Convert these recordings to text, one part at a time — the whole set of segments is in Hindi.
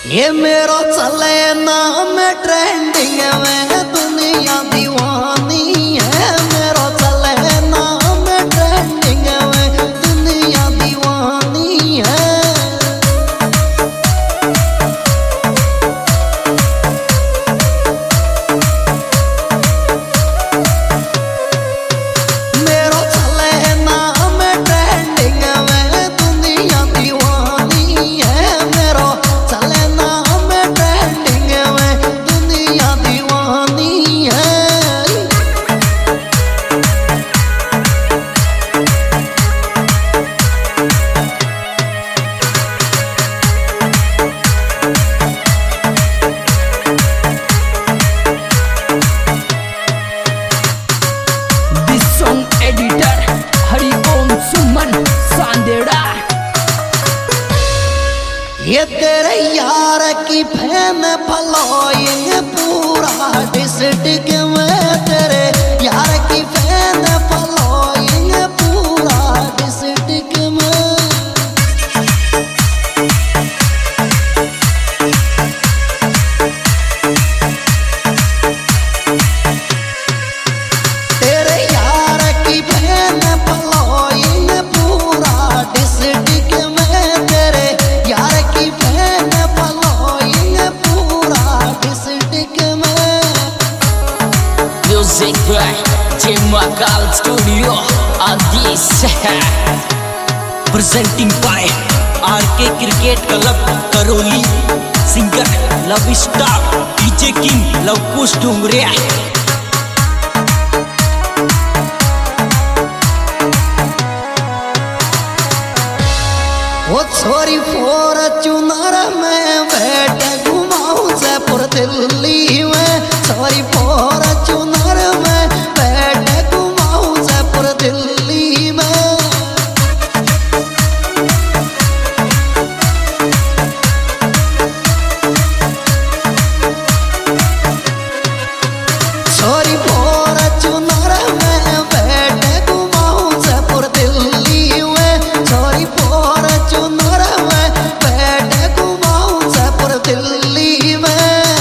ये मेरो चले नाम ट्रेंडिंग में दुनिया दीवानी है। मेरो चले नाम ट्रेंडिंग में दुनिया दीवानी है। मेरो चले नाम ट्रेंडिंग में दुनिया दीवानी है। मेरो चले नाम ट्रेंडिंग में दुनिया दीवानी है। This song editor हरि ओम सुमन सांदेड़ा। ये तेरे यार की फैन फॉलोइंग पूरा डिस्ट्रिक्ट में। तेरे यार की फैन फॉलोइंग पूरा डिस्ट्रिक्ट में। तेरे यार की फैन फॉलोइंग पूरा डिस्ट्रिक्ट में। तेरे यार की फैन फॉलोइंग पूरा डिस्ट्रिक्ट में। Music by Jemakal Studio on this presenting by RK Cricket Club Karoli, singer Love Star, DJ King Lavkush Dungriya। वो छोरी फॉर्च्यूनर में बैठे घुमाऊं जयपुर दिल्ली में। छोरी फॉर्च्यूनर में बैठे घुमाऊं जयपुर दिल्ली में। छोरी फॉर्च्यूनर में बैठे घुमाऊं जयपुर दिल्ली में। छोरी फॉर्च्यूनर में बैठे घुमाऊं जयपुर दिल्ली में।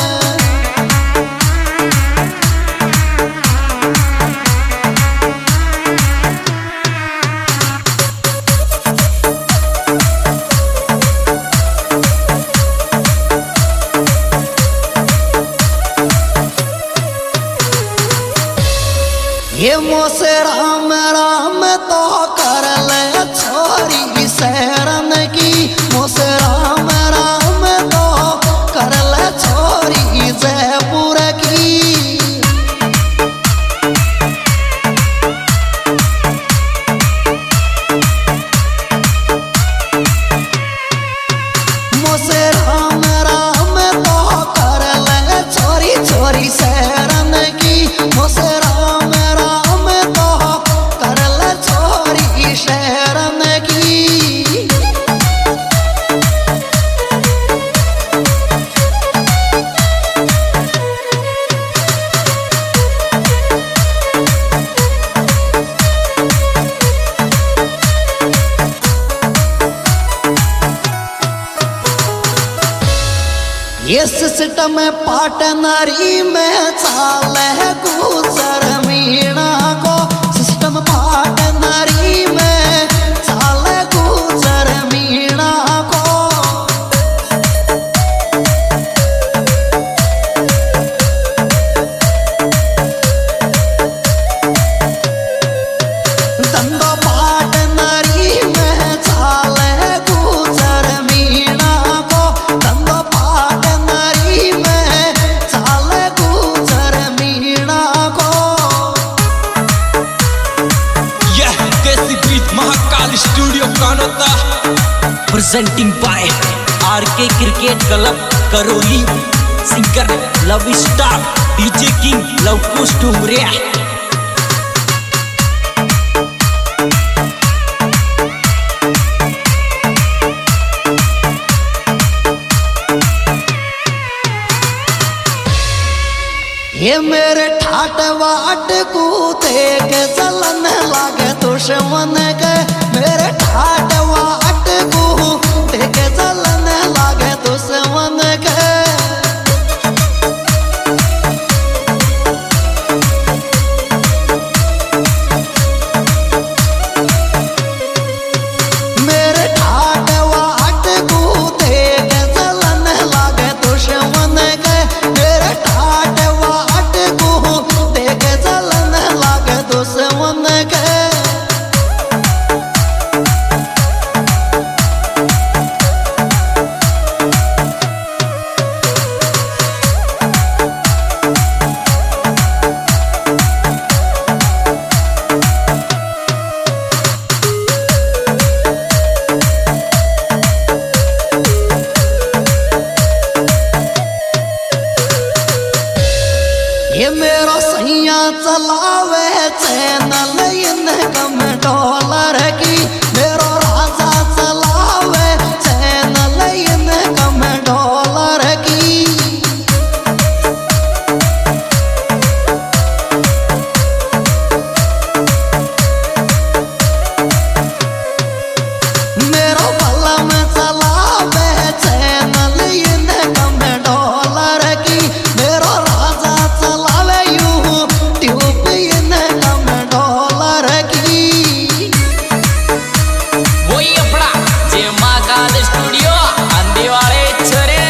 ये मोसे राम राम तो कर ले छोरी शरण की। मोसे राम राम तो कर ले छोरी जयपुर की। मोसे राम राम तो कर ले छोरी छोरी शरण की। मोसे राम राम तो कर ले छोरी शरण की। ये सिस्टम पार्टनरी में चाले गुजर मीणा को। सिस्टम पार्टनरी में चाले गुजर मीणा को। धंधो पार्टनरी में चाले गुजर मीणा को। धंधो पार्टनरी में चाले गुजर मीणा को। यह देसी beat Mahakal studio Kanota presenting by RK Cricket Club Karoli, singer Love Star, DJ King Lavkush Dungriya। ये मेरे ठाट वाट को देख चलन लागे दुश्मन के। मेरे ठाट वाट को देख चलन लागे दुश्मन के। चलावे चैनल इनकम डॉलर की मेरो राजा चलावे चैनल इनकम डॉलर की। मेरो भला में चलावे चैनल इनकम डॉलर की मेरो राजा चलावे यूट्यूब इनकम डॉलर की। वही अपना जे महाकाल स्टूडियो आंधी वाले छोरे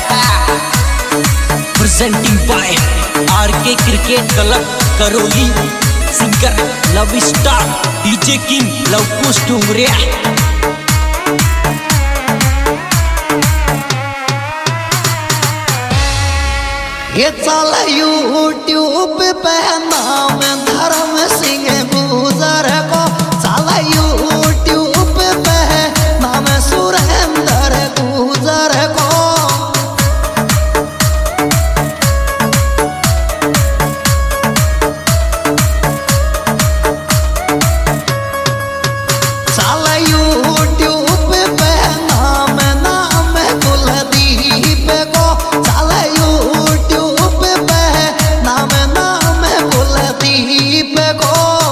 presenting by RK cricket club Karauli. Singer love star DJ king Lavkush Dungariya. ये चल यूट्यूब पे नाम धर्म सिंह गुजर को चल यूट्यूब पे नाम सुरेंद्र गुजर को। चल यूट्यूब पे नाम कुलदीप को चल यूट्यूब पे नाम कुलदीप को।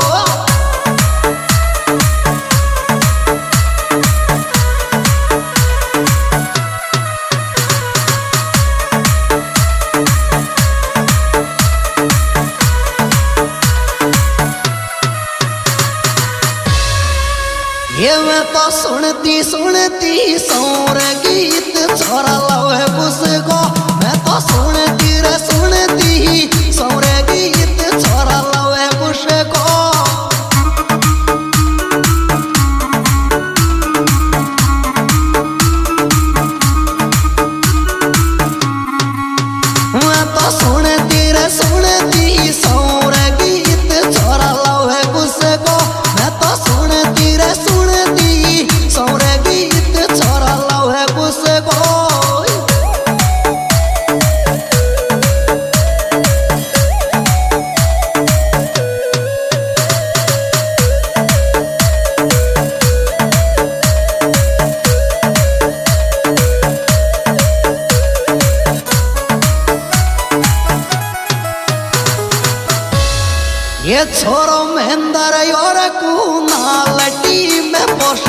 ये मैं तो सुनती सुनती सौर गीत छोरा लवे उसको मैं तो सुनती रे सुनती सौर गीत छोरा लवे उसको। मैं तो सुनती रे सुनती सौर गीत छोरा लवे उसको मैं तो सुनती रे सुनती सौर गीत छोरा लवे उसको। ये छोरो महेंद्र और कुनाल टीम में पोष